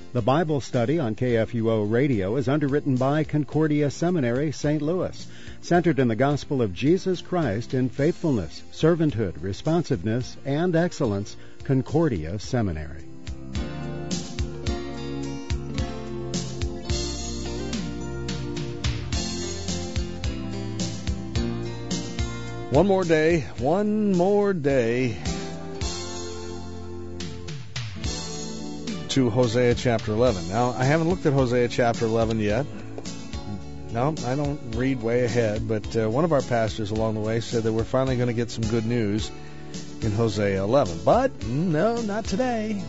The Bible study on KFUO Radio is underwritten by Concordia Seminary, St. Louis, centered in the gospel of Jesus Christ in faithfulness, servanthood, responsiveness, and excellence. Concordia Seminary. One more day to Hosea chapter 11. Now, I haven't looked at Hosea chapter 11 yet. No, I don't read way ahead, but one of our pastors along the way said that we're finally going to get some good news in Hosea 11. But, no, not today.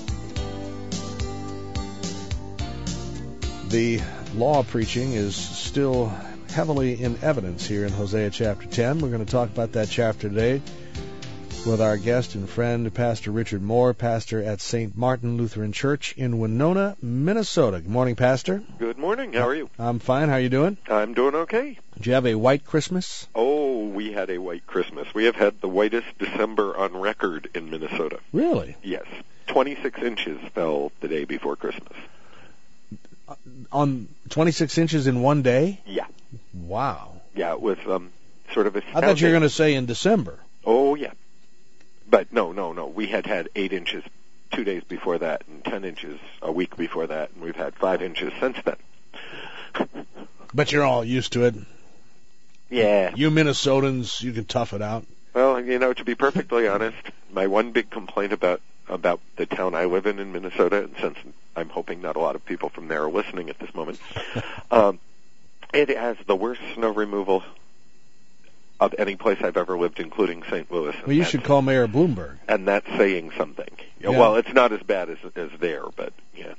The law preaching is still heavily in evidence here in Hosea chapter 10. We're going to talk about that chapter today with our guest and friend, Pastor Richard Moore, pastor at St. Martin Lutheran Church in Winona, Minnesota. Good morning, Pastor. Good morning. How are you? I'm fine. How are you doing? I'm doing okay. Did you have a white Christmas? Oh, we had a white Christmas. We have had the whitest December on record in Minnesota. Really? Yes. 26 inches fell the day before Christmas. On 26 inches in one day? Yeah. Wow. Yeah, it was sort of astounding. I thought you were going to say in December. Oh, yeah. But no. We had 8 inches 2 days before that and 10 inches a week before that, and we've had 5 inches since then. But you're all used to it. Yeah. You Minnesotans, you can tough it out. Well, to be perfectly honest, my one big complaint about the town I live in Minnesota, and since I'm hoping not a lot of people from there are listening at this moment, it has the worst snow removal of any place I've ever lived, including St. Louis. Well, you should call Mayor Bloomberg. And that's saying something. Yeah. Well, it's not as bad as there, but yeah.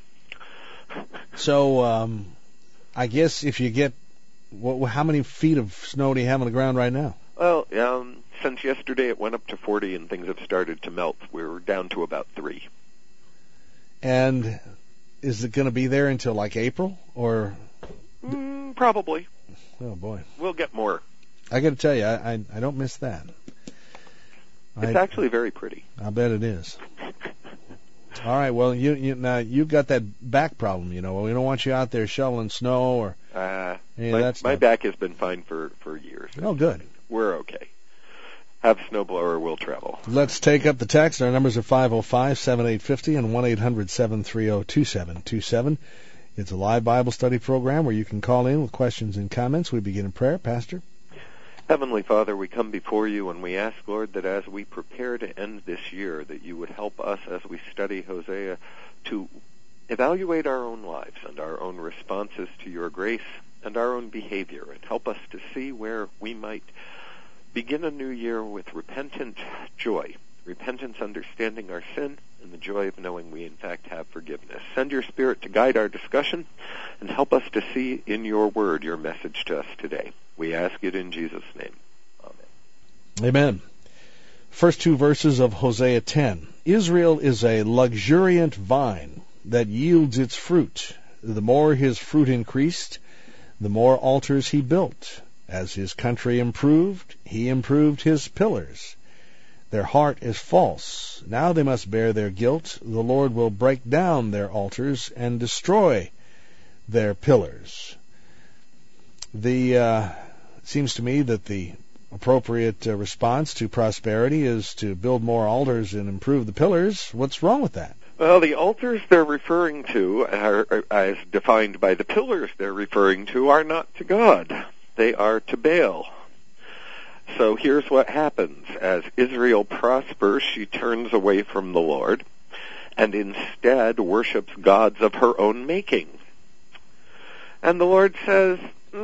So, I guess if you get, how many feet of snow do you have on the ground right now? Well, since yesterday it went up to 40 and things have started to melt. We're down to about 3. And is it going to be there until like April or? Probably. Oh boy. We'll get more. I got to tell you, I don't miss that. It's actually very pretty. I bet it is. All right. Well, now you've got that back problem. We don't want you out there shoveling snow or. My back has been fine for years. Oh, good. We're okay. Have a snowblower, we'll travel. Let's take up the text. Our numbers are 505-7850 and 1-800-730-2727. It's a live Bible study program where you can call in with questions and comments. We begin in prayer. Pastor? Heavenly Father, we come before you and we ask, Lord, that as we prepare to end this year, that you would help us as we study Hosea to evaluate our own lives and our own responses to your grace and our own behavior, and help us to see where we might begin a new year with repentant joy, repentance understanding our sin, and the joy of knowing we in fact have forgiveness. Send your Spirit to guide our discussion and help us to see in your word your message to us today. We ask it in Jesus' name. Amen. Amen. First 2 verses of Hosea 10. Israel is a luxuriant vine that yields its fruit. The more his fruit increased, the more altars he built. As his country improved, he improved his pillars. Their heart is false. Now they must bear their guilt. The Lord will break down their altars and destroy their pillars. It seems to me that the appropriate response to prosperity is to build more altars and improve the pillars. What's wrong with that? Well, the altars they're referring to, are, as defined by the pillars they're referring to, are not to God. They are to Baal. So here's what happens. As Israel prospers, she turns away from the Lord and instead worships gods of her own making. And the Lord says,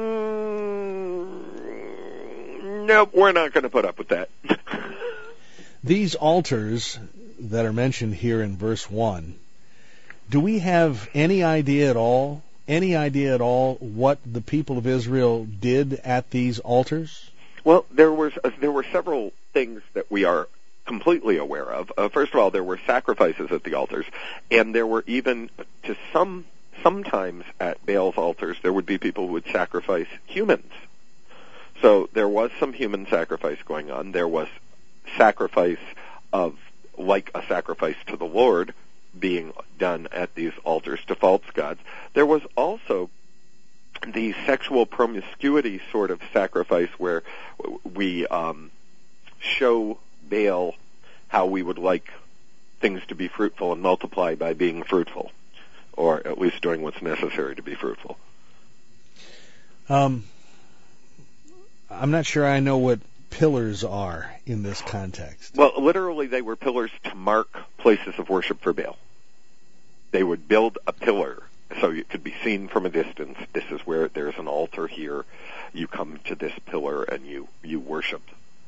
nope, we're not going to put up with that. These altars that are mentioned here in verse 1, do we have any idea at all what the people of Israel did at these altars? Well, there were several things that we are completely aware of. First of all, there were sacrifices at the altars, and there were even, sometimes at Baal's altars, there would be people who would sacrifice humans. So there was some human sacrifice going on. There was sacrifice of, like a sacrifice to the Lord, being done at these altars to false gods. There was also the sexual promiscuity sort of sacrifice where we show Baal how we would like things to be fruitful and multiply by being fruitful, or at least doing what's necessary to be fruitful. I'm not sure I know what pillars are in this context. Well, literally they were pillars to mark places of worship for Baal. They would build a pillar so it could be seen from a distance. This is where there's an altar here. You come to this pillar and you worship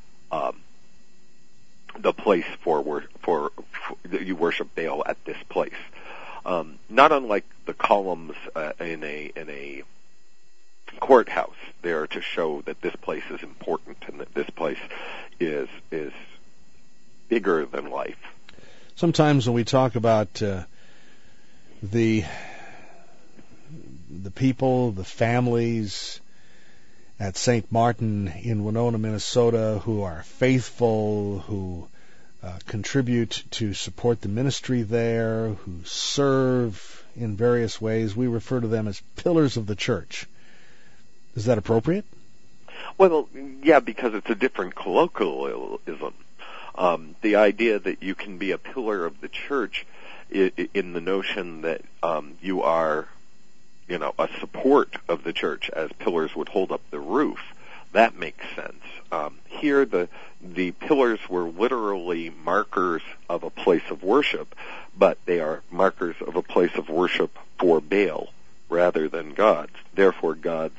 the place for you worship Baal at this place. Not unlike the columns in a courthouse, there to show that this place is important and that this place is bigger than life. Sometimes when we talk about the people, the families at St. Martin in Winona, Minnesota, who are faithful, who contribute to support the ministry there, who serve in various ways, we refer to them as pillars of the church. Is that appropriate? Well, yeah, because it's a different colloquialism. The idea that you can be a pillar of the church in the notion that you are, a support of the church, as pillars would hold up the roof, that makes sense. Here, the pillars were literally markers of a place of worship, but they are markers of a place of worship for Baal rather than God's. Therefore, God's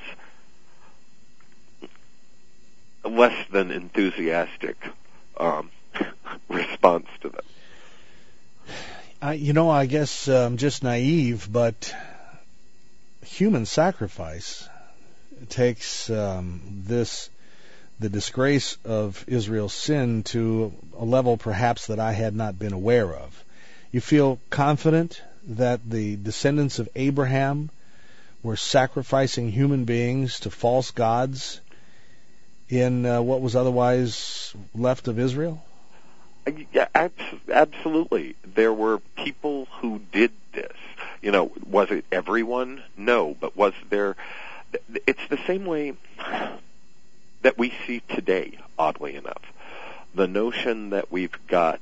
less than enthusiastic response to them. I guess I'm just naive, but human sacrifice takes the disgrace of Israel's sin to a level perhaps that I had not been aware of. You feel confident that the descendants of Abraham were sacrificing human beings to false gods in what was otherwise left of Israel? Yeah, absolutely. There were people who did this. Was it everyone? No, but was there... It's the same way that we see today, oddly enough. The notion that we've got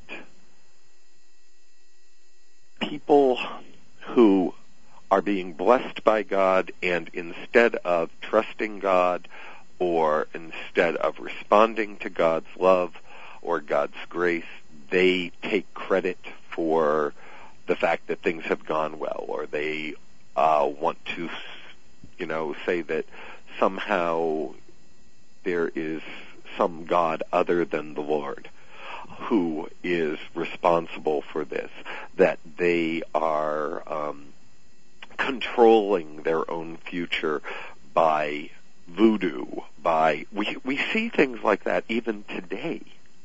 people who are being blessed by God, and instead of trusting God, or instead of responding to God's love or God's grace, they take credit for the fact that things have gone well, or they want to, say that somehow there is some God other than the Lord who is responsible for this, that they are controlling their own future by voodoo, we see things like that even today.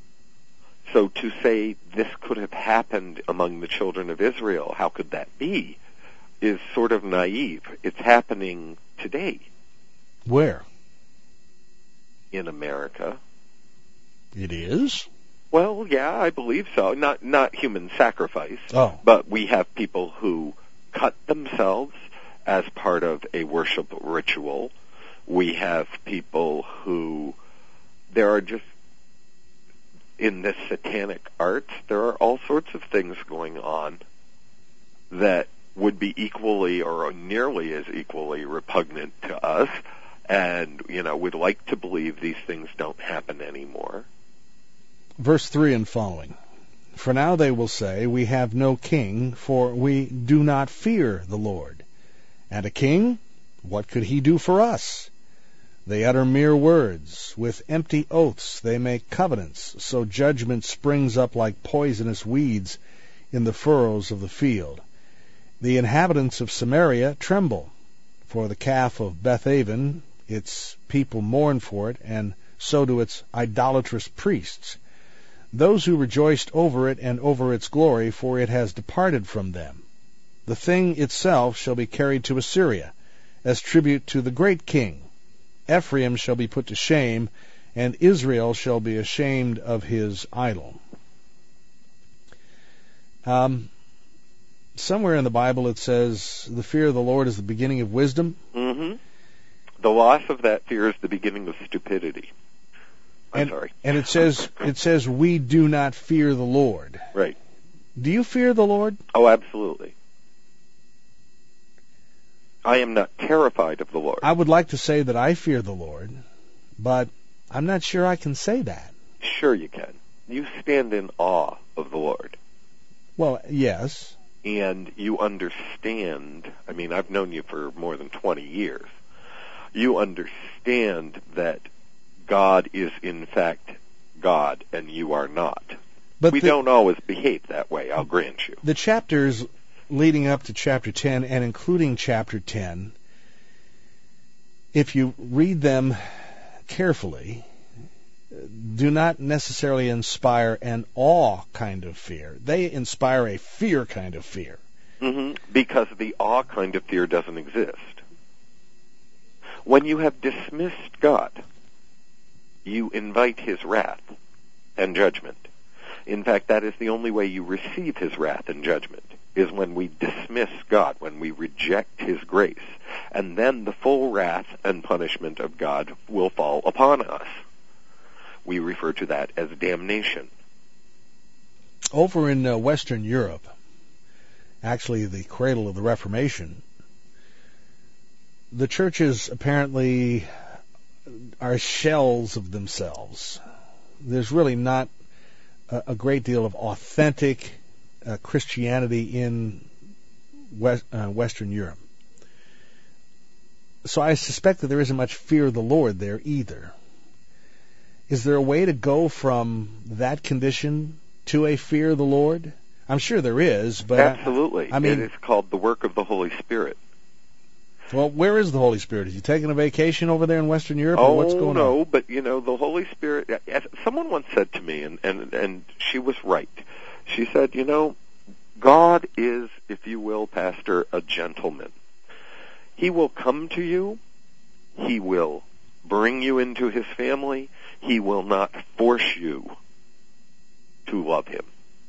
So to say this could have happened among the children of Israel, how could that be, is sort of naive. It's happening today. Where? In America. It is? Well, yeah, I believe so. Not human sacrifice, but we have people who cut themselves as part of a worship ritual. We have people who, there are just, in this satanic arts, there are all sorts of things going on that would be equally or nearly as equally repugnant to us, and, we'd like to believe these things don't happen anymore. Verse 3 and following. For now they will say, we have no king, for we do not fear the Lord. And a king? What could he do for us? They utter mere words. With empty oaths they make covenants, so judgment springs up like poisonous weeds in the furrows of the field. The inhabitants of Samaria tremble. For the calf of Bethaven, its people mourn for it, and so do its idolatrous priests. Those who rejoiced over it and over its glory, for it has departed from them. The thing itself shall be carried to Assyria, as tribute to the great king. Ephraim shall be put to shame, and Israel shall be ashamed of his idol. somewhere in the Bible it says the fear of the Lord is the beginning of wisdom. Mm-hmm. The loss of that fear is the beginning of stupidity. I'm sorry. And it says we do not fear the Lord. Right. Do you fear the Lord? Oh, absolutely. I am not terrified of the Lord. I would like to say that I fear the Lord, but I'm not sure I can say that. Sure you can. You stand in awe of the Lord. Well, yes. And you understand, I mean, I've known you for more than 20 years. You understand that God is in fact God and you are not. But we don't always behave that way, I'll grant you. The chapters leading up to chapter 10 and including chapter 10, if you read them carefully, do not necessarily inspire an awe kind of fear. They inspire a fear kind of fear. Mm-hmm. Because the awe kind of fear doesn't exist. When you have dismissed God, you invite His wrath and judgment. In fact, that is the only way you receive His wrath and judgment, is when we dismiss God, when we reject His grace. And then the full wrath and punishment of God will fall upon us. We refer to that as damnation. Over in Western Europe, actually the cradle of the Reformation, the churches apparently are shells of themselves. There's really not a great deal of authentic Christianity in Western Europe. So I suspect that there isn't much fear of the Lord there either. Is there a way to go from that condition to a fear of the Lord? I'm sure there is, but absolutely. I mean, it is called the work of the Holy Spirit. Well, where is the Holy Spirit? Is he taking a vacation over there in Western Europe, or what's going on? Oh, no, but, the Holy Spirit, someone once said to me, and she was right. She said, God is, if you will, Pastor, a gentleman. He will come to you. He will bring you into His family. He will not force you to love Him.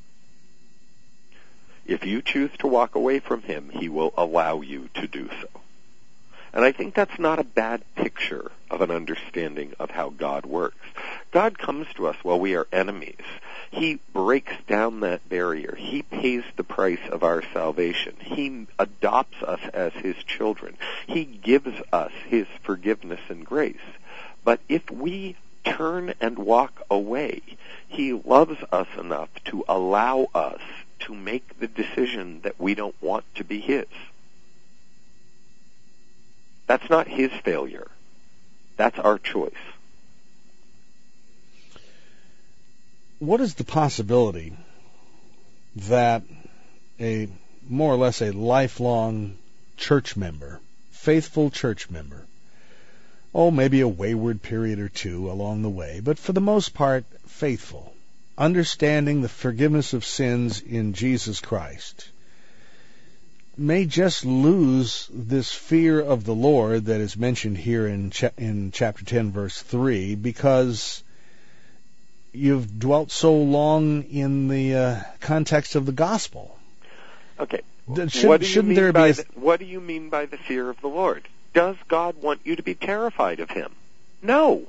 If you choose to walk away from Him, He will allow you to do so. And I think that's not a bad picture of an understanding of how God works. God comes to us while we are enemies. He breaks down that barrier. He pays the price of our salvation. He adopts us as His children. He gives us His forgiveness and grace. But if we turn and walk away, He loves us enough to allow us to make the decision that we don't want to be His. That's not His failure. That's our choice. What is the possibility that a more or less a lifelong church member, faithful church member, maybe a wayward period or two along the way, but for the most part faithful, understanding the forgiveness of sins in Jesus Christ, may just lose this fear of the Lord that is mentioned here in chapter 10, verse 3, because you've dwelt so long in the context of the gospel. Okay. What do you mean by the fear of the Lord? Does God want you to be terrified of Him? No.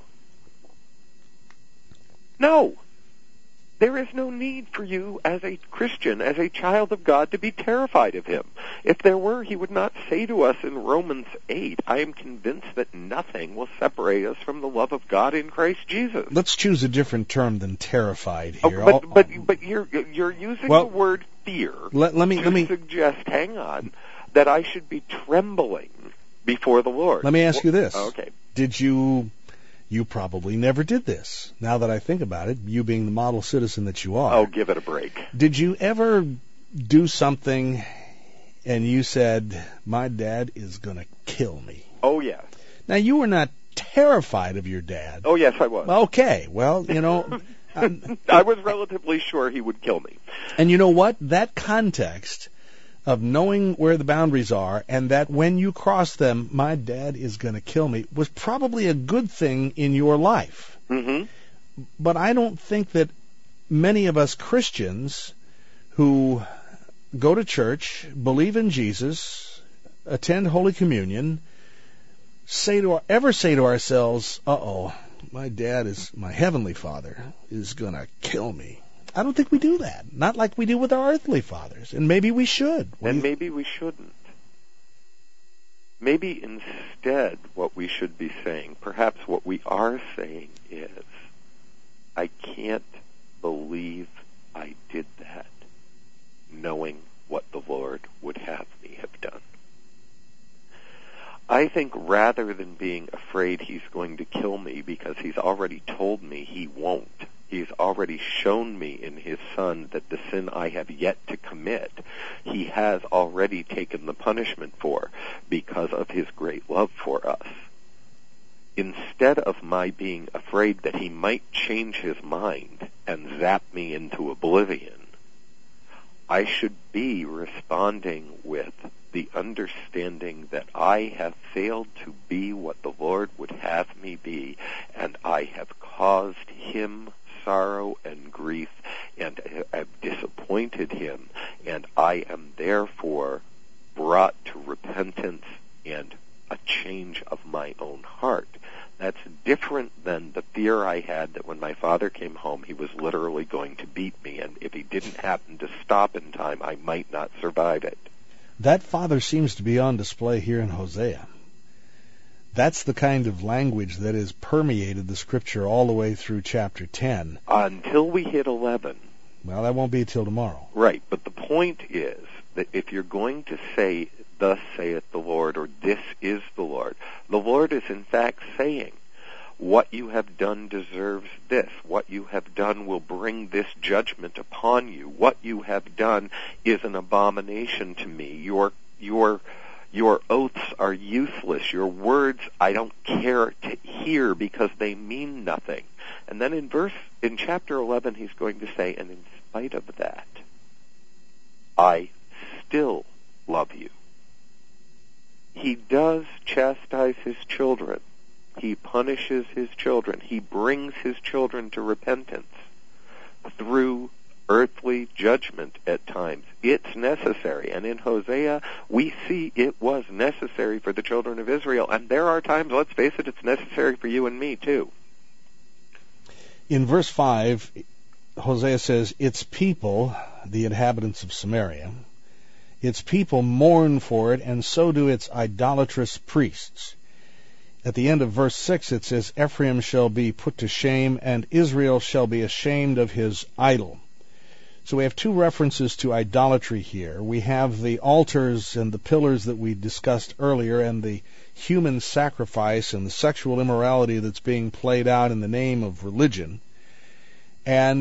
No. There is no need for you as a Christian, as a child of God, to be terrified of Him. If there were, He would not say to us in Romans 8, I am convinced that nothing will separate us from the love of God in Christ Jesus. Let's choose a different term than terrified here. But you're using the word fear to suggest, hang on, that I should be trembling before the Lord. Let me ask you this. Okay. You probably never did this. Now that I think about it, you being the model citizen that you are. Oh, give it a break. Did you ever do something and you said, my dad is going to kill me? Oh, yes. Now, you were not terrified of your dad. Oh, yes, I was. Okay. Well, I was relatively sure he would kill me. And you know what? That context of knowing where the boundaries are and that when you cross them, my dad is going to kill me, was probably a good thing in your life. Mm-hmm. But I don't think that many of us Christians who go to church, believe in Jesus, attend Holy Communion, ever say to ourselves, uh-oh, my Heavenly Father is going to kill me. I don't think we do that. Not like we do with our earthly fathers. And maybe we should. And maybe we shouldn't. Maybe instead what we should be saying, perhaps what we are saying is, I can't believe I did that, knowing what the Lord would have me have done. I think rather than being afraid he's going to kill me because he's already told me he won't, he's already shown me in his Son that the sin I have yet to commit, he has already taken the punishment for because of his great love for us. Instead of my being afraid that he might change his mind and zap me into oblivion, I should be responding with the understanding that I have failed to be what the Lord would have me be, and I have caused him sorrow and grief, and have disappointed him, and I am therefore brought to repentance and a change of my own heart. That's different than the fear I had that when my father came home, he was literally going to beat me, and if he didn't happen to stop in time, I might not survive it. That father seems to be on display here in Hosea. That's the kind of language that has permeated the Scripture all the way through chapter 10. Until we hit 11. Well, that won't be till tomorrow. Right, but the point is that if you're going to say, thus saith the Lord, or this is the Lord is in fact saying, what you have done deserves this. What you have done will bring this judgment upon you. What you have done is an abomination to me. Your oaths are useless. Your words I don't care to hear because they mean nothing. And then in chapter 11, he's going to say, and in spite of that, I still love you. He does chastise his children. He punishes his children. He brings his children to repentance through earthly judgment at times. It's necessary. And in Hosea, we see it was necessary for the children of Israel. And there are times, let's face it, it's necessary for you and me too. In verse 5, Hosea says, its people, the inhabitants of Samaria, its people mourn for it, and so do its idolatrous priests. At the end of verse 6 it says, Ephraim shall be put to shame, and Israel shall be ashamed of his idol. So we have two references to idolatry here. We have the altars and the pillars that we discussed earlier, and the human sacrifice and the sexual immorality that's being played out in the name of religion. And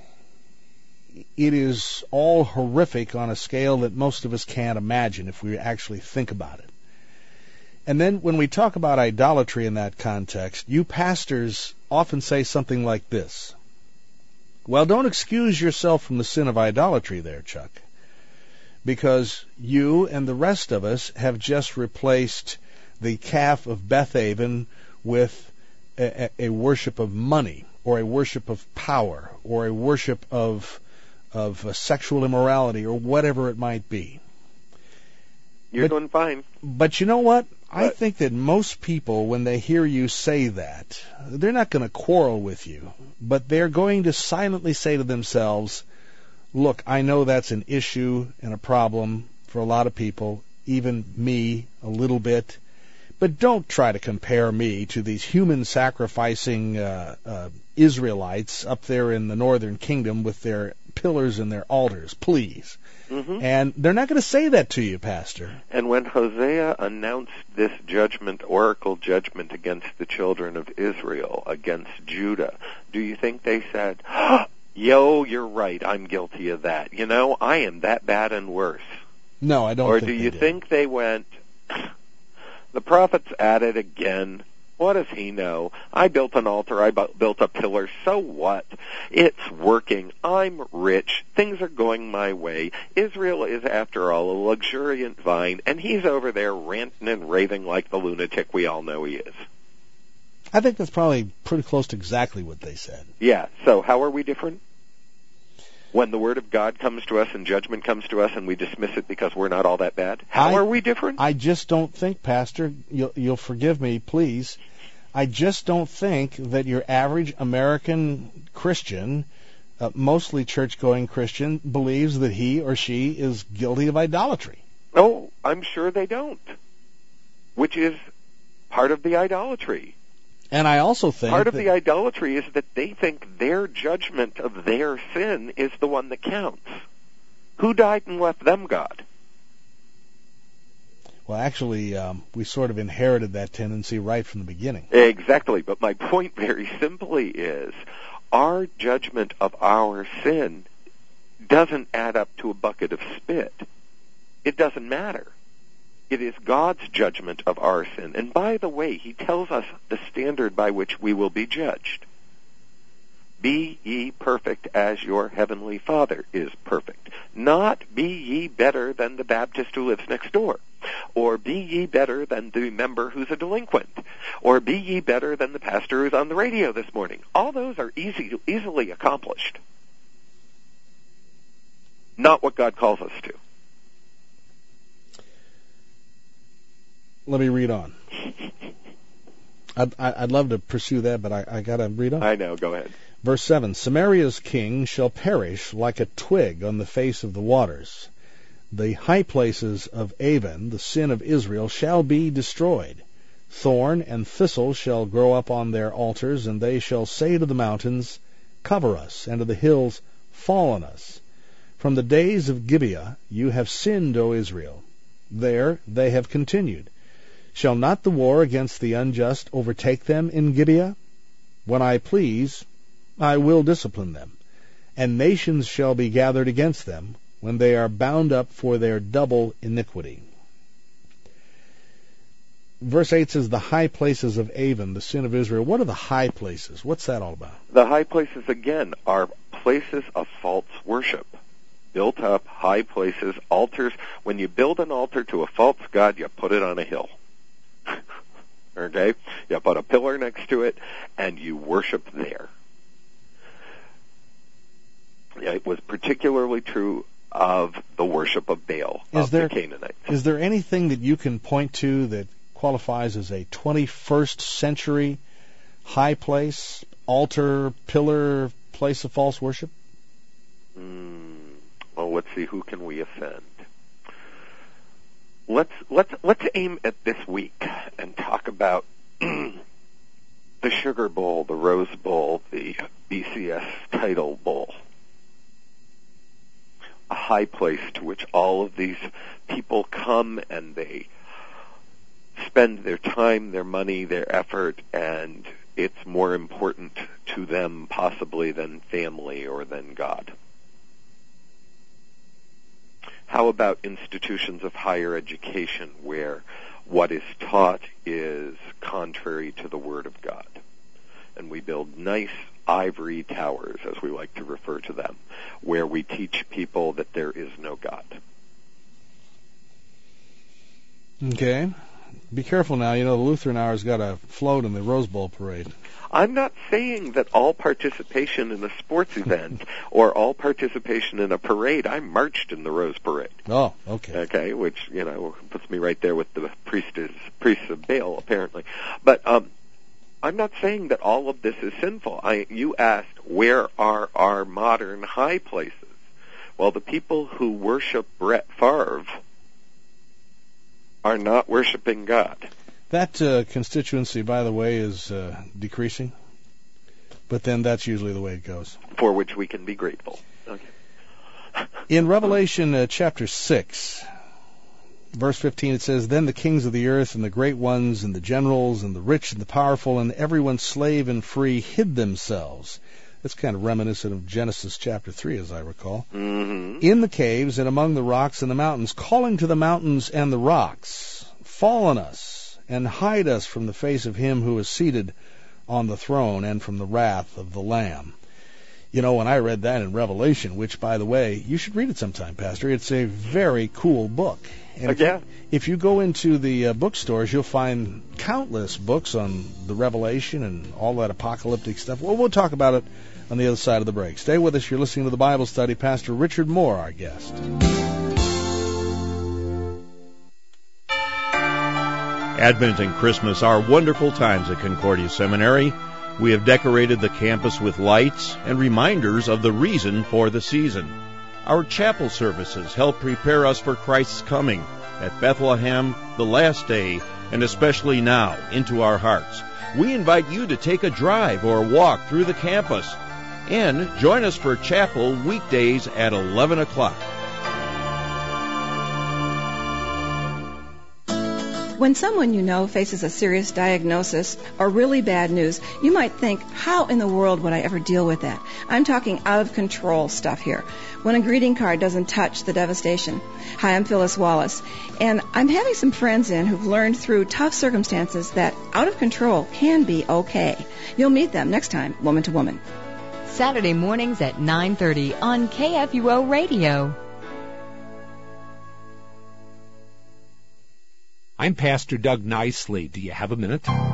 it is all horrific on a scale that most of us can't imagine if we actually think about it. And then when we talk about idolatry in that context, you pastors often say something like this. Well, don't excuse yourself from the sin of idolatry there, Chuck, because you and the rest of us have just replaced the calf of Bethaven with a worship of money, or a worship of power, or a worship of sexual immorality, or whatever it might be. You're doing fine. But you know what? I think that most people, when they hear you say that, they're not going to quarrel with you, but they're going to silently say to themselves, look, I know that's an issue and a problem for a lot of people, even me a little bit, but don't try to compare me to these human-sacrificing Israelites up there in the northern kingdom with their pillars and their altars, please. Mm-hmm. And they're not going to say that to you, Pastor. And when Hosea announced this oracle judgment against the children of Israel, against Judah, do you think they said, yo, you're right, I'm guilty of that. You know, I am that bad and worse? No, I don't think they did. Or do you think they went, the prophet's at it again? What does he know? I built an altar, I built a pillar, so what? It's working, I'm rich, things are going my way. Israel is, after all, a luxuriant vine, and he's over there ranting and raving like the lunatic we all know he is. I think that's probably pretty close to exactly what they said. Yeah, so how are we different? when the Word of God comes to us and judgment comes to us and we dismiss it because we're not all that bad? How are we different? I just don't think, Pastor, you'll forgive me, please, I just don't think that your average American Christian, mostly church-going Christian, believes that he or she is guilty of idolatry. Oh, I'm sure they don't, which is part of the idolatry. And I also think part of the idolatry is that they think their judgment of their sin is the one that counts. Who died and left them God? Well, actually, we sort of inherited that tendency right from the beginning. Exactly, but my point very simply is our judgment of our sin doesn't add up to a bucket of spit. It doesn't matter. It is God's judgment of our sin. And by the way, He tells us the standard by which we will be judged. Be ye perfect as your heavenly Father is perfect. Not be ye better than the Baptist who lives next door. Or be ye better than the member who's a delinquent. Or be ye better than the pastor who's on the radio this morning. All those are easily accomplished. Not what God calls us to. Let me read on. I'd love to pursue that, but I got to read on. I know, go ahead. Verse 7, Samaria's king shall perish like a twig on the face of the waters. The high places of Avon, the sin of Israel, shall be destroyed. Thorn and thistle shall grow up on their altars, and they shall say to the mountains, Cover us, and to the hills, Fall on us. From the days of Gibeah you have sinned, O Israel. There they have continued. Shall not the war against the unjust overtake them in Gibeah? When I please, I will discipline them, and nations shall be gathered against them when they are bound up for their double iniquity. Verse 8 says, the high places of Avon, the sin of Israel. What are the high places? What's that all about? The high places, again, are places of false worship. Built up, high places, altars. When you build an altar to a false god, you put it on a hill. Okay? You put a pillar next to it, and you worship there. It was particularly true of the worship of Baal, the Canaanites. Is there anything that you can point to that qualifies as a 21st century high place, altar, pillar, place of false worship? Well, let's see, who can we offend? Let's aim at this week and talk about the Sugar Bowl, the Rose Bowl, the BCS Title Bowl. A high place to which all of these people come and they spend their time, their money, their effort, and it's more important to them possibly than family or than God. How about institutions of higher education where what is taught is contrary to the Word of God? And we build nice ivory towers, as we like to refer to them, where we teach people that there is no God. Okay. Be careful now. You know, the Lutheran Hour's got a float in the Rose Bowl parade. I'm not saying that all participation in a sports event or all participation in a parade. I marched in the Rose Parade. Oh, okay. Okay, which, you know, puts me right there with the priests of Baal, apparently. But I'm not saying that all of this is sinful. You asked, where are our modern high places? Well, the people who worship Brett Favre are not worshiping God. That constituency, by the way, is decreasing, but then that's usually the way it goes. For which we can be grateful. Okay. In Revelation chapter 6, verse 15, it says, Then the kings of the earth and the great ones and the generals and the rich and the powerful and everyone slave and free hid themselves. That's kind of reminiscent of Genesis chapter 3, as I recall. Mm-hmm. In the caves and among the rocks and the mountains, calling to the mountains and the rocks, Fall on us, and hide us from the face of him who is seated on the throne and from the wrath of the Lamb. You know, when I read that in Revelation, which, by the way, you should read it sometime, Pastor. It's a very cool book. And if you go into the bookstores, you'll find countless books on the Revelation and all that apocalyptic stuff. Well, we'll talk about it on the other side of the break. Stay with us. You're listening to the Bible Study. Pastor Richard Moore, our guest. Advent and Christmas are wonderful times at Concordia Seminary. We have decorated the campus with lights and reminders of the reason for the season. Our chapel services help prepare us for Christ's coming at Bethlehem, the last day, and especially now, into our hearts. We invite you to take a drive or walk through the campus and join us for chapel weekdays at 11 o'clock. When someone you know faces a serious diagnosis or really bad news, you might think, how in the world would I ever deal with that? I'm talking out-of-control stuff here. When a greeting card doesn't touch the devastation. Hi, I'm Phyllis Wallace, and I'm having some friends in who've learned through tough circumstances that out of control can be okay. You'll meet them next time, Woman to Woman. Saturday mornings at 9:30 on KFUO Radio. I'm Pastor Doug Nicely. Do you have a minute? The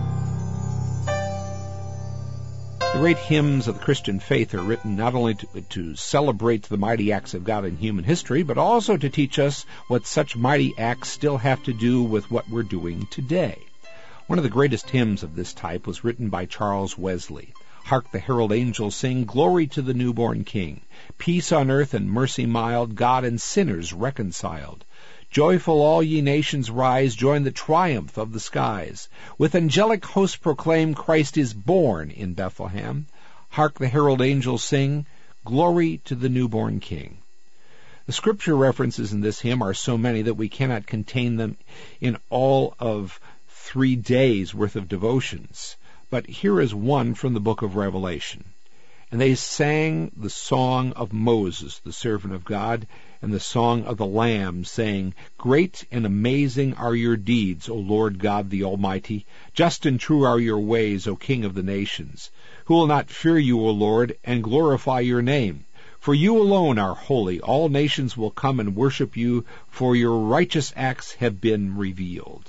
great hymns of the Christian faith are written not only to celebrate the mighty acts of God in human history, but also to teach us what such mighty acts still have to do with what we're doing today. One of the greatest hymns of this type was written by Charles Wesley. Hark the herald angels sing, glory to the newborn King. Peace on earth and mercy mild, God and sinners reconciled. Joyful all ye nations rise, join the triumph of the skies. With angelic hosts proclaim, Christ is born in Bethlehem. Hark the herald angels sing, glory to the newborn King. The scripture references in this hymn are so many that we cannot contain them in all of 3 days' worth of devotions. But here is one from the book of Revelation. And they sang the song of Moses, the servant of God, and the song of the Lamb, saying, Great and amazing are your deeds, O Lord God the Almighty. Just and true are your ways, O King of the nations. Who will not fear you, O Lord, and glorify your name? For you alone are holy. All nations will come and worship you, for your righteous acts have been revealed.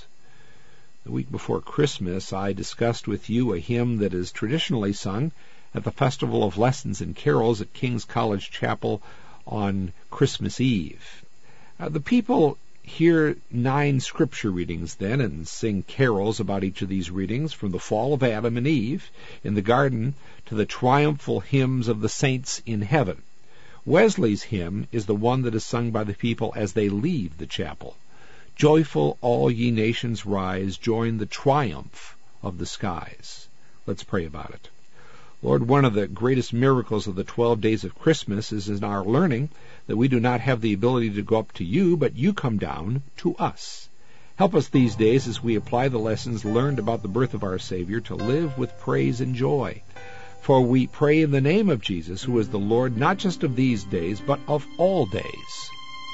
The week before Christmas, I discussed with you a hymn that is traditionally sung at the Festival of Lessons and Carols at King's College Chapel on Christmas Eve. The people hear 9 scripture readings then and sing carols about each of these readings, from the fall of Adam and Eve in the garden to the triumphal hymns of the saints in heaven. Wesley's hymn is the one that is sung by the people as they leave the chapel. Joyful all ye nations rise, join the triumph of the skies. Let's pray about it. Lord, one of the greatest miracles of the 12 days of Christmas is in our learning that we do not have the ability to go up to you, but you come down to us. Help us these days as we apply the lessons learned about the birth of our Savior to live with praise and joy. For we pray in the name of Jesus, who is the Lord not just of these days, but of all days.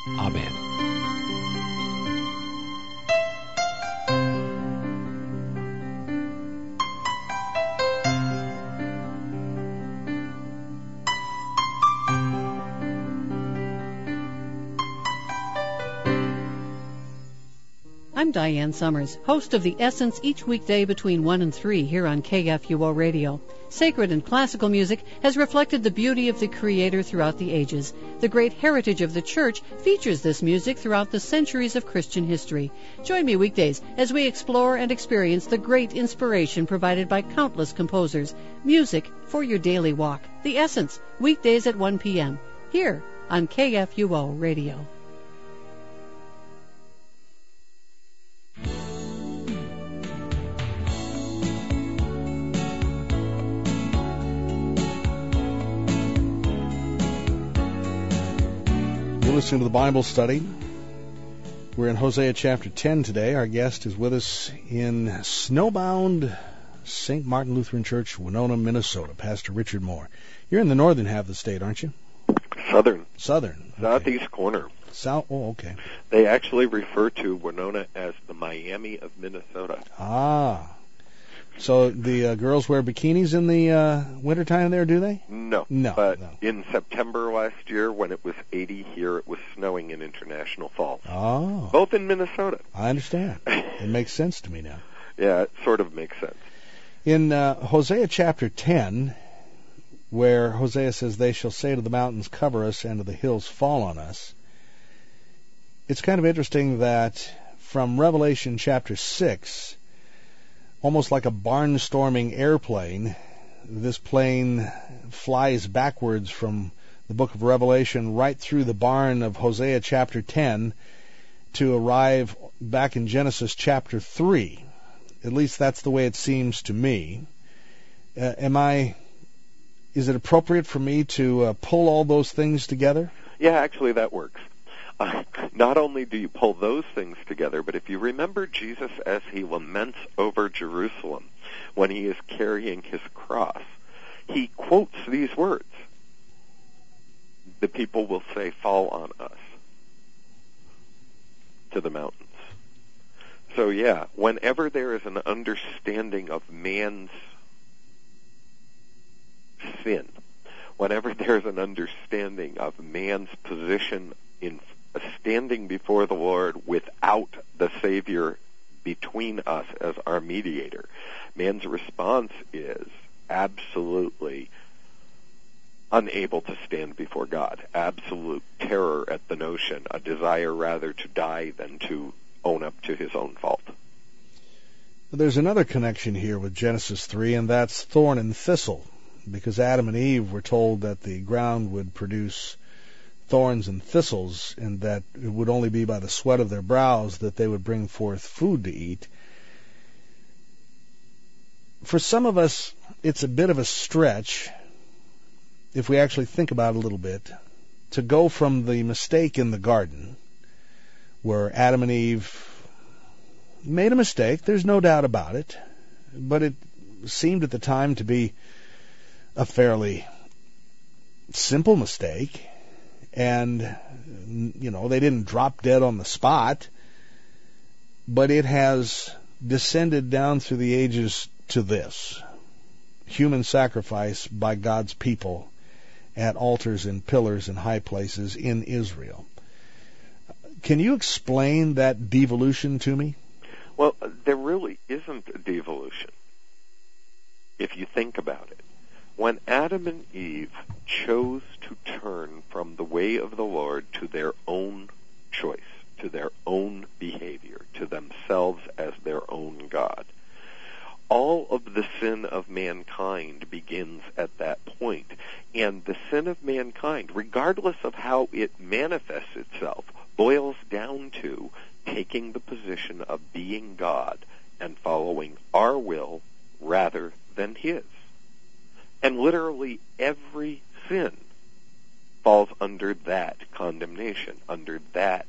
Amen. I'm Diane Summers, host of The Essence each weekday between 1 and 3 here on KFUO Radio. Sacred and classical music has reflected the beauty of the Creator throughout the ages. The great heritage of the Church features this music throughout the centuries of Christian history. Join me weekdays as we explore and experience the great inspiration provided by countless composers. Music for your daily walk. The Essence, weekdays at 1 p.m. here on KFUO Radio. Listening to the Bible study. We're in Hosea chapter 10 today. Our guest is with us in snowbound St. Martin Lutheran Church, Winona, Minnesota, Pastor Richard Moore. You're in the northern half of the state, aren't you? Southern. Okay. Southeast corner. Okay. They actually refer to Winona as the Miami of Minnesota. Ah. So the girls wear bikinis in the wintertime there, do they? No. But in September last year, when it was 80 here, it was snowing in International Falls. Oh. Both in Minnesota. I understand. It makes sense to me now. Yeah, it sort of makes sense. In Hosea chapter 10, where Hosea says, "They shall say to the mountains, cover us, and to the hills, fall on us," it's kind of interesting that from Revelation chapter 6, almost like a barnstorming airplane, this plane flies backwards from the book of Revelation right through the barn of Hosea chapter 10 to arrive back in Genesis chapter 3. At least that's the way it seems to me. Is it appropriate for me to pull all those things together? Yeah, actually that works. Not only do you pull those things together, but if you remember Jesus as he laments over Jerusalem when he is carrying his cross, he quotes these words. The people will say, "Fall on us," to the mountains. So yeah, whenever there is an understanding of man's sin, whenever there's an understanding of man's position in standing before the Lord without the Savior between us as our mediator, man's response is absolutely unable to stand before God, absolute terror at the notion, a desire rather to die than to own up to his own fault. There's another connection here with Genesis 3, and that's thorn and thistle, because Adam and Eve were told that the ground would produce thorns and thistles, and that it would only be by the sweat of their brows that they would bring forth food to eat. For some of us, it's a bit of a stretch, if we actually think about it a little bit, to go from the mistake in the garden, where Adam and Eve made a mistake, there's no doubt about it, but it seemed at the time to be a fairly simple mistake, and, they didn't drop dead on the spot, but it has descended down through the ages to this: human sacrifice by God's people at altars and pillars and high places in Israel. Can you explain that devolution to me? Well, there really isn't a devolution, if you think about it. When Adam and Eve chose to turn from the way of the Lord to their own choice, to their own behavior, to themselves as their own God, all of the sin of mankind begins at that point. And the sin of mankind, regardless of how it manifests itself, boils down to taking the position of being God and following our will rather than his. And literally every sin falls under that condemnation, under that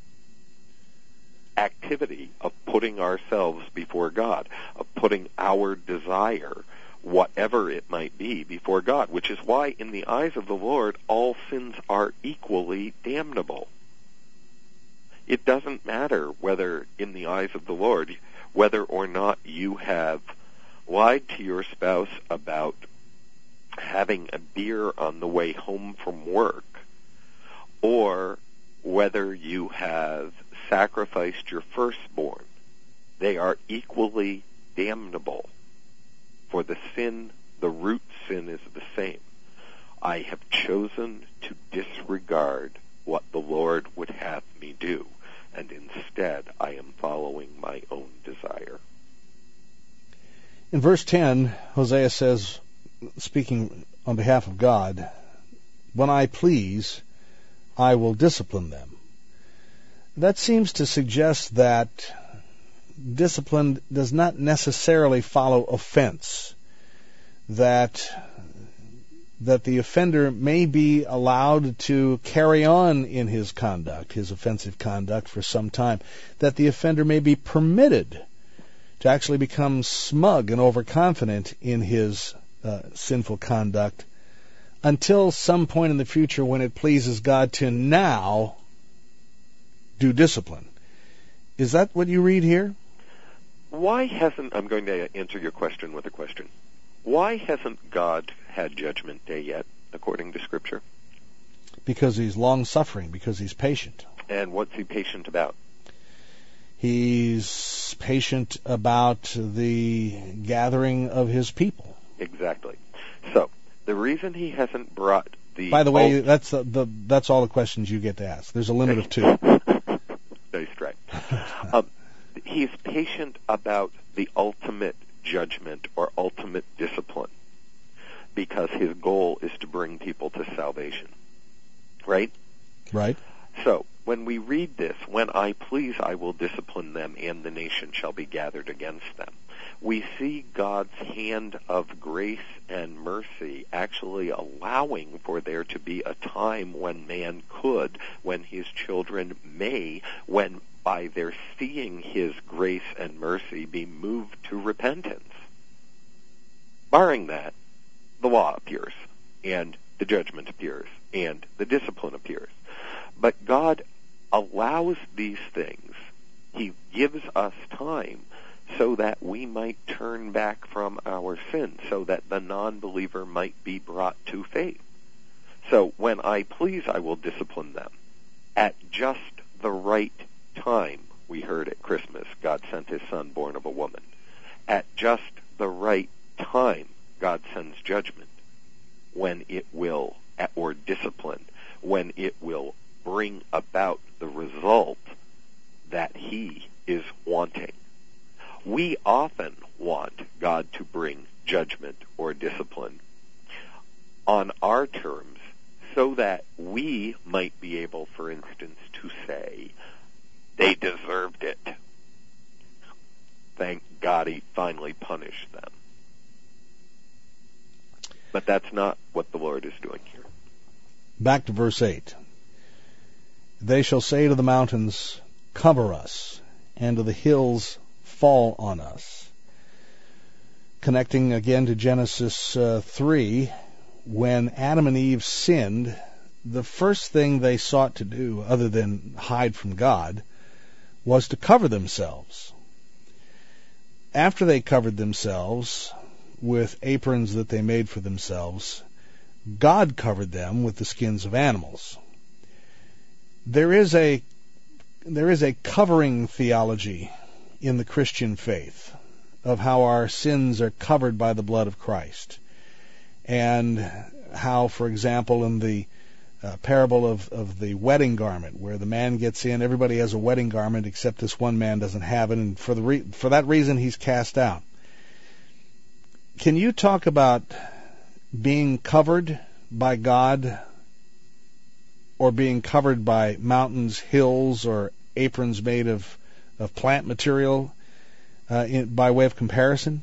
activity of putting ourselves before God, of putting our desire, whatever it might be, before God, which is why in the eyes of the Lord all sins are equally damnable. It doesn't matter whether in the eyes of the Lord, whether or not you have lied to your spouse about having a beer on the way home from work, or whether you have sacrificed your firstborn. They are equally damnable. For the sin, the root sin is the same. I have chosen to disregard what the Lord would have me do, and instead I am following my own desire. In verse 10, Hosea says, speaking on behalf of God, "When I please, I will discipline them." That seems to suggest that discipline does not necessarily follow offense, that the offender may be allowed to carry on in his conduct, his offensive conduct, for some time, that the offender may be permitted to actually become smug and overconfident in his sinful conduct until some point in the future when it pleases God to now do discipline. Is that what you read here? Why hasn't, I'm going to answer your question with a question. Why hasn't God had Judgment Day yet, according to Scripture? Because he's long-suffering, because he's patient. And what's he patient about? He's patient about the gathering of his people. Exactly. So, the reason he hasn't brought the... By the way, that's all the questions you get to ask. There's a limit of 2. Nice try. He's patient about the ultimate judgment or ultimate discipline because his goal is to bring people to salvation. Right? Right. So, when we read this, when I please, I will discipline them, and the nation shall be gathered against them, we see God's hand of grace and mercy actually allowing for there to be a time when man could, when his children may, when by their seeing his grace and mercy be moved to repentance. Barring that, the law appears, and the judgment appears, and the discipline appears. But God allows these things. He gives us time so that we might turn back from our sin, so that the non-believer might be brought to faith. So when I please, I will discipline them. At just the right time, we heard at Christmas, God sent his Son born of a woman. At just the right time, God sends judgment when it will, or discipline, when it will bring about the result that he is wanting. We often want God to bring judgment or discipline on our terms so that we might be able, for instance, to say, they deserved it. Thank God he finally punished them. But that's not what the Lord is doing here. Back to verse 8. They shall say to the mountains, cover us, and to the hills, fall on us. Connecting again to Genesis 3, when Adam and Eve sinned, the first thing they sought to do, other than hide from God, was to cover themselves. After they covered themselves with aprons that they made for themselves, God covered them with the skins of animals. There is a covering theology in the Christian faith of how our sins are covered by the blood of Christ, and how, for example, in the parable of the wedding garment, where the man gets in, everybody has a wedding garment except this one man doesn't have it, and for that reason he's cast out. Can you talk about being covered by God, or being covered by mountains, hills, or aprons made of plant material by way of comparison?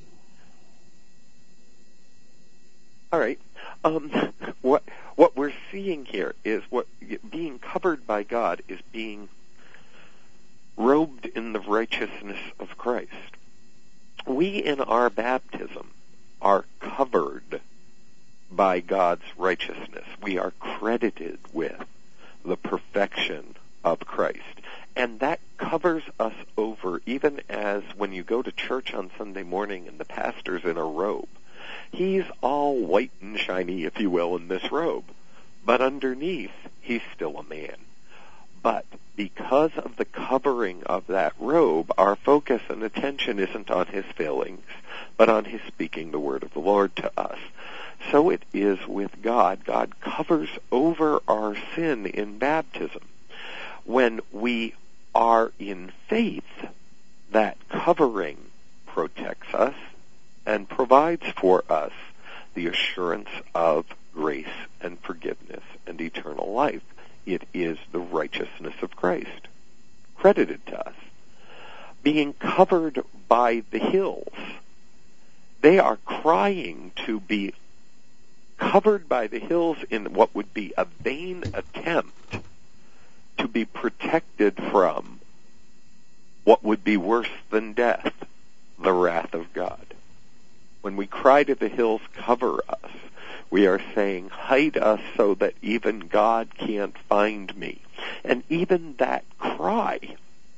All right. What we're seeing here is what being covered by God is being robed in the righteousness of Christ. We in our baptism are covered by God's righteousness. We are credited with the perfection of Christ. And that covers us over, even as when you go to church on Sunday morning and the pastor's in a robe. He's all white and shiny, if you will, in this robe. But underneath, he's still a man. But because of the covering of that robe, our focus and attention isn't on his failings, but on his speaking the word of the Lord to us. So it is with God. God covers over our sin in baptism. When we are in faith, that covering protects us and provides for us the assurance of grace and forgiveness and eternal life. It is the righteousness of Christ, credited to us. Being covered by the hills, they are crying to be covered by the hills in what would be a vain attempt to be protected from what would be worse than death, the wrath of God. When we cry to the hills, cover us, we are saying, hide us so that even God can't find me. And even that cry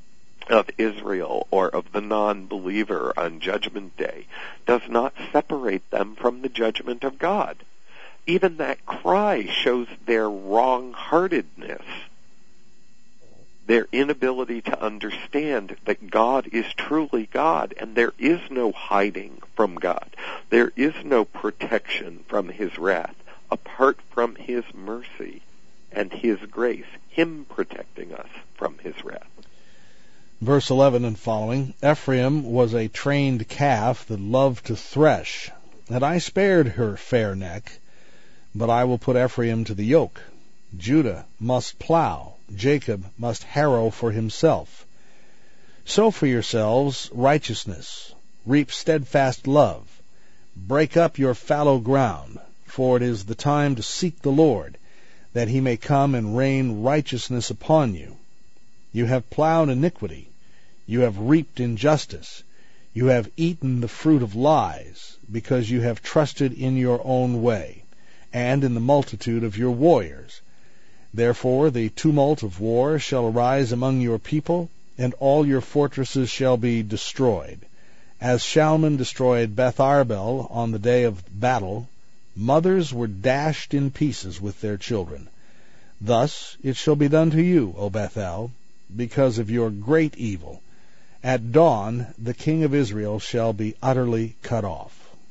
of Israel or of the non-believer on Judgment Day does not separate them from the judgment of God. Even that cry shows their wrong-heartedness, their inability to understand that God is truly God, and there is no hiding from God. There is no protection from His wrath apart from His mercy and His grace, Him protecting us from His wrath. Verse 11 and following, Ephraim was a trained calf that loved to thresh, and I spared her fair neck, but I will put Ephraim to the yoke. Judah must plow, Jacob must harrow for himself. Sow for yourselves righteousness, reap steadfast love. Break up your fallow ground, for it is the time to seek the Lord, that He may come and rain righteousness upon you. You have plowed iniquity, you have reaped injustice, you have eaten the fruit of lies, because you have trusted in your own way, and in the multitude of your warriors. Therefore the tumult of war shall arise among your people, and all your fortresses shall be destroyed. As Shalman destroyed Beth Arbel on the day of battle, mothers were dashed in pieces with their children. Thus it shall be done to you, O Bethel, because of your great evil. At dawn the king of Israel shall be utterly cut off.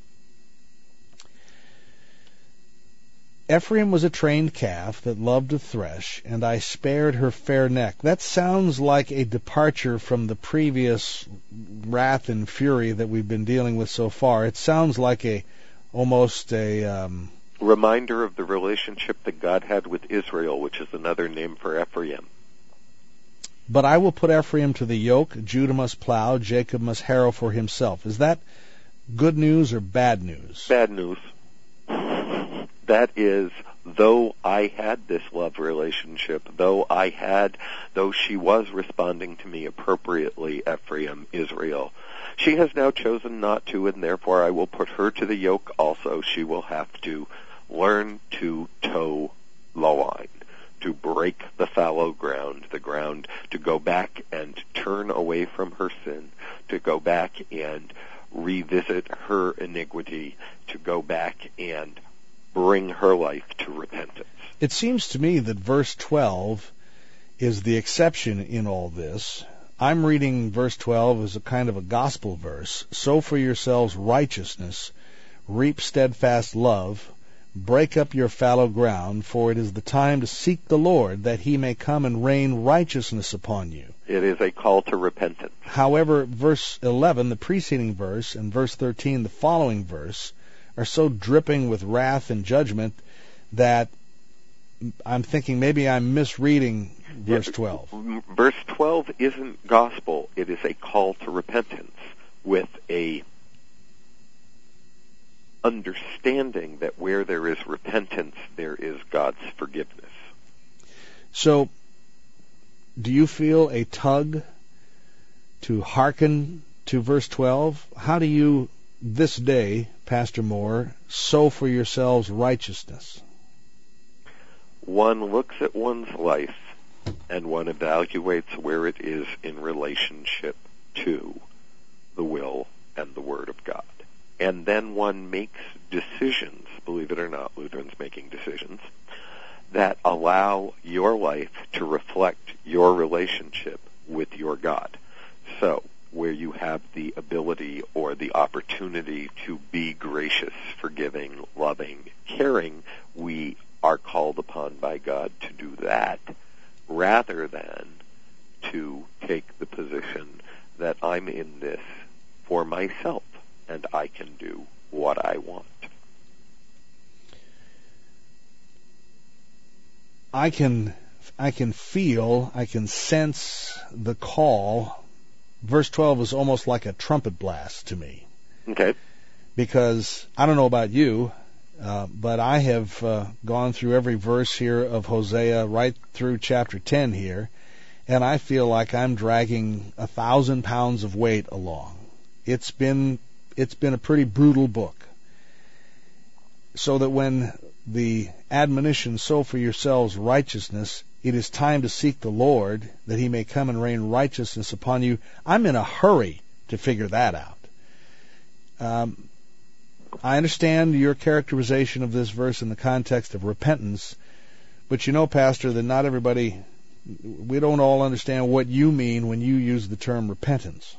Ephraim was a trained calf that loved to thresh, and I spared her fair neck. That sounds like a departure from the previous wrath and fury that we've been dealing with so far. It sounds like almost a reminder of the relationship that God had with Israel, which is another name for Ephraim. But I will put Ephraim to the yoke, Judah must plow, Jacob must harrow for himself. Is that good news or bad news? Bad news. That is, though I had this love relationship, though she was responding to me appropriately, Ephraim, Israel, she has now chosen not to, and therefore I will put her to the yoke also. She will have to learn to toe the line, to break the fallow ground, to go back and turn away from her sin, to go back and revisit her iniquity, to go back and bring her life to repentance. It seems to me that verse 12 is the exception in all this. I'm reading verse 12 as a kind of a gospel verse. Sow for yourselves righteousness, reap steadfast love, break up your fallow ground, for it is the time to seek the Lord, that He may come and rain righteousness upon you. It is a call to repentance. However, verse 11, the preceding verse, and verse 13, the following verse, are so dripping with wrath and judgment that I'm thinking maybe I'm misreading verse 12. Verse 12 isn't gospel. It is a call to repentance with a understanding that where there is repentance, there is God's forgiveness. So, do you feel a tug to hearken to verse 12? How do you, this day, Pastor Moore, sow for yourselves righteousness? One looks at one's life and one evaluates where it is in relationship to the will and the Word of God. And then one makes decisions, believe it or not, Lutherans making decisions, that allow your life to reflect your relationship with your God. So, where you have the ability or the opportunity to be gracious, forgiving, loving, caring, we are called upon by God to do that, rather than to take the position that I'm in this for myself and I can do what I want. I can feel, I can sense the call. Verse 12 is almost like a trumpet blast to me. Okay. Because, I don't know about you, but I have gone through every verse here of Hosea right through chapter 10 here, and I feel like I'm dragging 1,000 pounds of weight along. It's been a pretty brutal book. So that when the admonition, sow for yourselves righteousness, it is time to seek the Lord, that he may come and rain righteousness upon you. I'm in a hurry to figure that out. I understand your characterization of this verse in the context of repentance, but you know, Pastor, that not everybody, we don't all understand what you mean when you use the term repentance.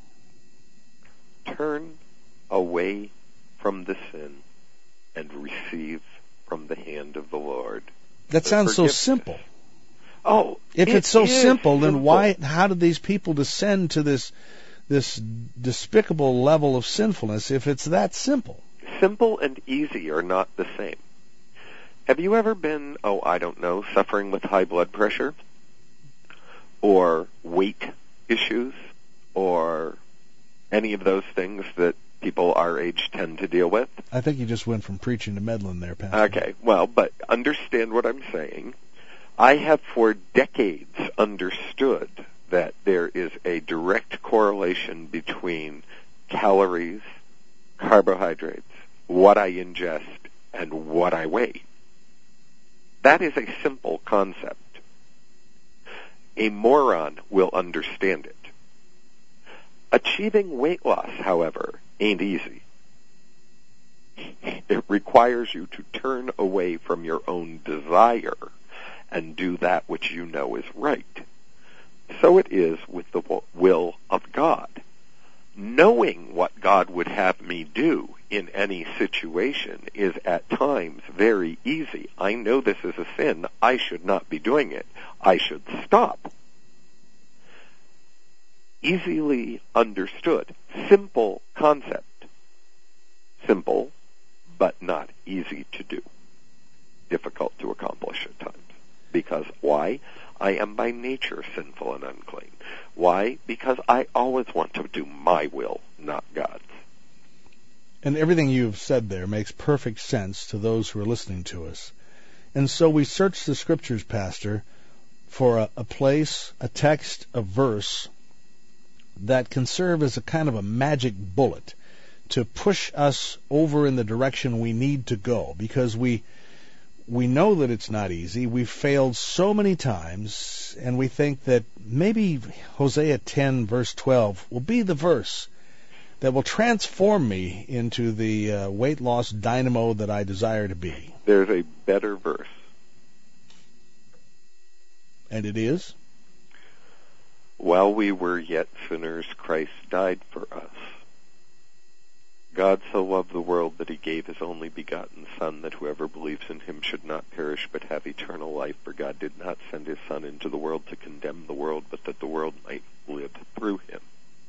Turn away from the sin and receive from the hand of the Lord. That sounds so simple. Oh, if it's so simple, then simple. how did these people descend to this despicable level of sinfulness if it's that simple? Simple and easy are not the same. Have you ever been, suffering with high blood pressure? Or weight issues? Or any of those things that people our age tend to deal with? I think you just went from preaching to meddling there, Pastor. Okay, well, but understand what I'm saying. I have for decades understood that there is a direct correlation between calories, carbohydrates, what I ingest, and what I weigh. That is a simple concept. A moron will understand it. Achieving weight loss, however, ain't easy. It requires you to turn away from your own desire and do that which you know is right. So it is with the will of God. Knowing what God would have me do in any situation is at times very easy. I know this is a sin. I should not be doing it. I should stop. Easily understood. Simple concept. Simple, but not easy to do. Difficult to accomplish at times. Because why? I am by nature sinful and unclean. Why? Because I always want to do my will, not God's. And everything you've said there makes perfect sense to those who are listening to us. And so we search the Scriptures, Pastor, for a place, a text, a verse that can serve as a kind of a magic bullet to push us over in the direction we need to go, because we know that it's not easy. We've failed so many times, and we think that maybe Hosea 10, verse 12, will be the verse that will transform me into the weight loss dynamo that I desire to be. There's a better verse. And it is? While we were yet sinners, Christ died for us. God so loved the world that he gave his only begotten Son, that whoever believes in him should not perish but have eternal life. For God did not send his Son into the world to condemn the world, but that the world might live through him.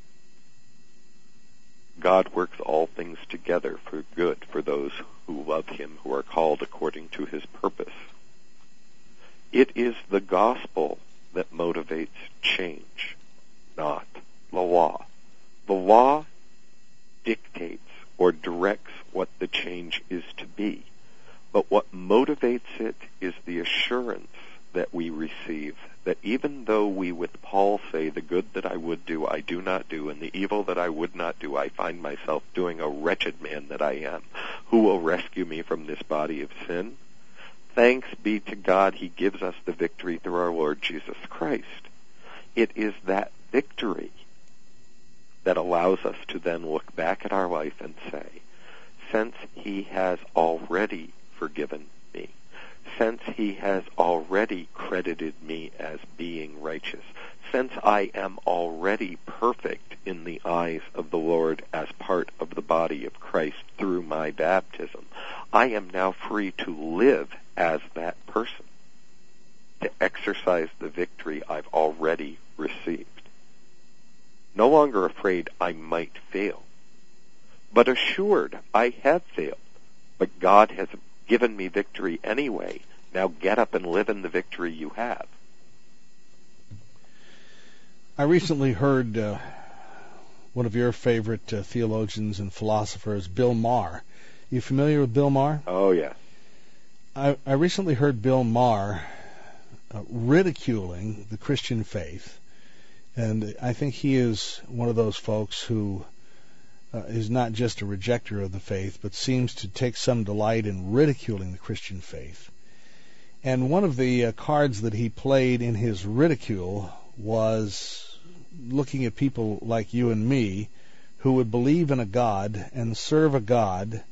God works all things together for good for those who love him, who are called according to his purpose. It is the gospel that motivates change, not the law. The law dictates or directs what the change is to be. But what motivates it is the assurance that we receive that even though we with Paul say, the good that I would do, I do not do, and the evil that I would not do, I find myself doing, a wretched man that I am. Who will rescue me from this body of sin? Thanks be to God, he gives us the victory through our Lord Jesus Christ. It is that victory that allows us to then look back at our life and say, since he has already forgiven me, since he has already credited me as being righteous, since I am already perfect in the eyes of the Lord as part of the body of Christ through my baptism, I am now free to live as that person, to exercise the victory I've already received. No longer afraid I might fail, but assured I have failed, but God has given me victory anyway. Now get up and live in the victory you have. I recently heard one of your favorite theologians and philosophers, Bill Maher. You familiar with Bill Maher? Oh, yeah. I recently heard Bill Maher ridiculing the Christian faith. And I think he is one of those folks who is not just a rejecter of the faith, but seems to take some delight in ridiculing the Christian faith. And one of the cards that he played in his ridicule was looking at people like you and me who would believe in a God and serve a God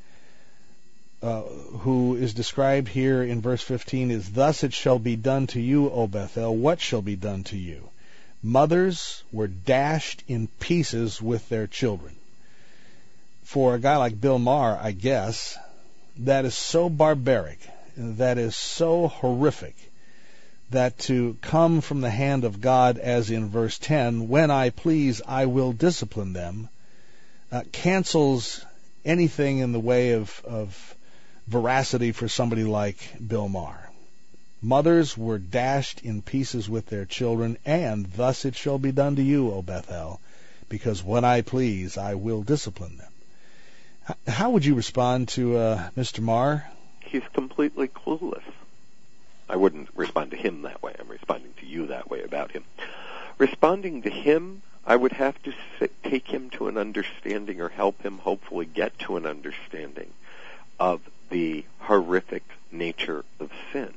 who is described here in verse 15 is, "Thus it shall be done to you, O Bethel. What shall be done to you?" Mothers were dashed in pieces with their children. For a guy like Bill Maher, I guess, that is so barbaric, that is so horrific, that to come from the hand of God, as in verse 10, "When I please, I will discipline them," cancels anything in the way of veracity for somebody like Bill Maher. Mothers were dashed in pieces with their children, and thus it shall be done to you, O Bethel, because when I please, I will discipline them. How would you respond to Mr. Maher? He's completely clueless. I wouldn't respond to him that way. I'm responding to you that way about him. Responding to him, I would have to take him to an understanding, or help him hopefully get to an understanding of the horrific nature of sin.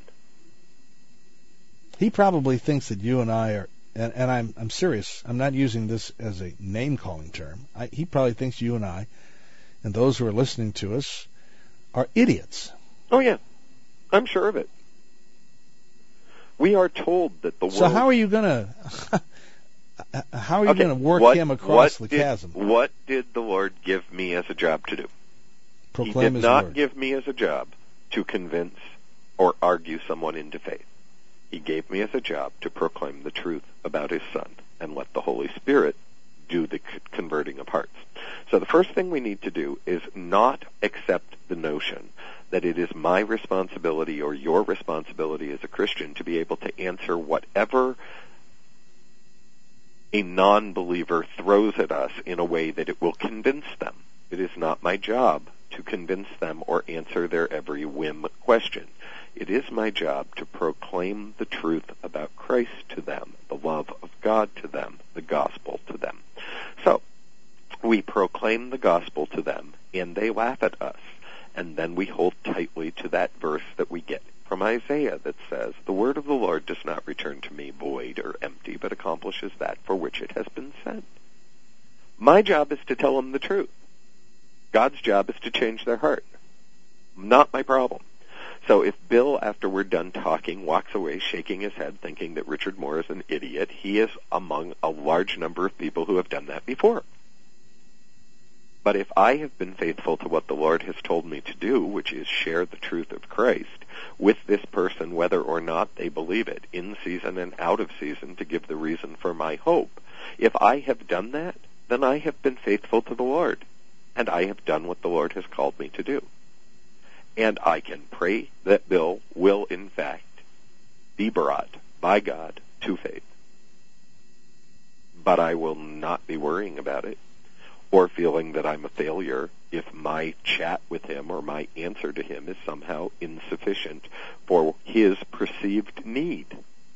He probably thinks that you and I are, and I'm serious, I'm not using this as a name-calling term. He probably thinks you and I, and those who are listening to us, are idiots. Oh, yeah. I'm sure of it. We are told that the world... So how are you going to work him across the chasm? What did the Lord give me as a job to do? Proclaim He did not give me as a job to convince or argue someone into faith. He gave me as a job to proclaim the truth about His Son and let the Holy Spirit do the converting of hearts. So the first thing we need to do is not accept the notion that it is my responsibility or your responsibility as a Christian to be able to answer whatever a non-believer throws at us in a way that it will convince them. It is not my job to convince them or answer their every whim question. It is my job to proclaim the truth about Christ to them, the love of God to them, the gospel to them. So, we proclaim the gospel to them, and they laugh at us. And then we hold tightly to that verse that we get from Isaiah that says, "The word of the Lord does not return to me void or empty, but accomplishes that for which it has been sent." My job is to tell them the truth. God's job is to change their heart. Not my problem. So if Bill, after we're done talking, walks away shaking his head thinking that Richard Moore is an idiot, he is among a large number of people who have done that before. But if I have been faithful to what the Lord has told me to do, which is share the truth of Christ with this person, whether or not they believe it, in season and out of season, to give the reason for my hope, if I have done that, then I have been faithful to the Lord, and I have done what the Lord has called me to do. And I can pray that Bill will, in fact, be brought by God to faith. But I will not be worrying about it or feeling that I'm a failure if my chat with him or my answer to him is somehow insufficient for his perceived need.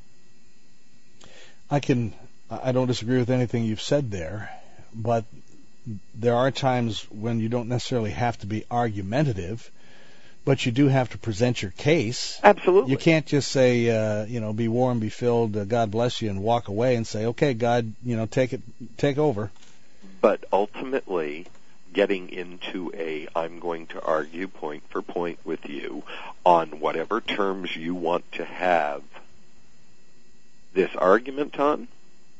I don't disagree with anything you've said there, but there are times when you don't necessarily have to be argumentative, but you do have to present your case. Absolutely. You can't just say, be warm, be filled, God bless you, and walk away and say, okay, God, take over. But ultimately, getting into I'm going to argue point for point with you on whatever terms you want to have this argument on,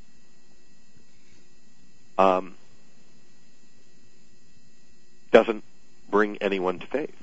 doesn't bring anyone to faith.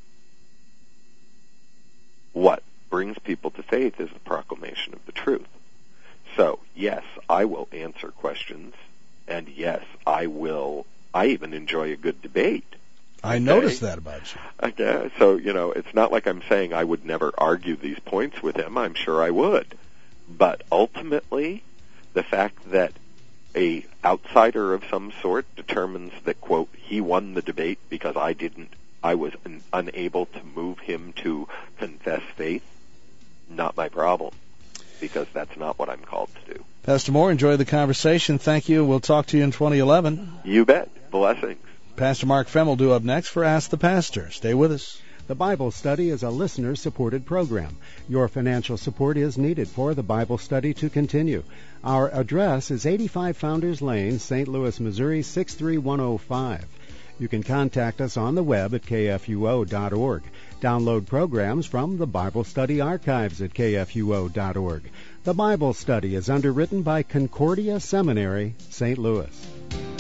What brings people to faith is the proclamation of the truth. So, yes, I will answer questions, and yes, I even enjoy a good debate. I noticed that about you. Okay, so, it's not like I'm saying I would never argue these points with him. I'm sure I would. But ultimately, the fact that a outsider of some sort determines that, quote, he won the debate because I was unable to move him to confess faith, not my problem, because that's not what I'm called to do. Pastor Moore, enjoy the conversation. Thank you. We'll talk to you in 2011. You bet. Blessings. Pastor Mark Fem will do up next for Ask the Pastor. Stay with us. The Bible Study is a listener-supported program. Your financial support is needed for the Bible Study to continue. Our address is 85 Founders Lane, St. Louis, Missouri, 63105. You can contact us on the web at kfuo.org. Download programs from the Bible Study archives at kfuo.org. The Bible Study is underwritten by Concordia Seminary, St. Louis.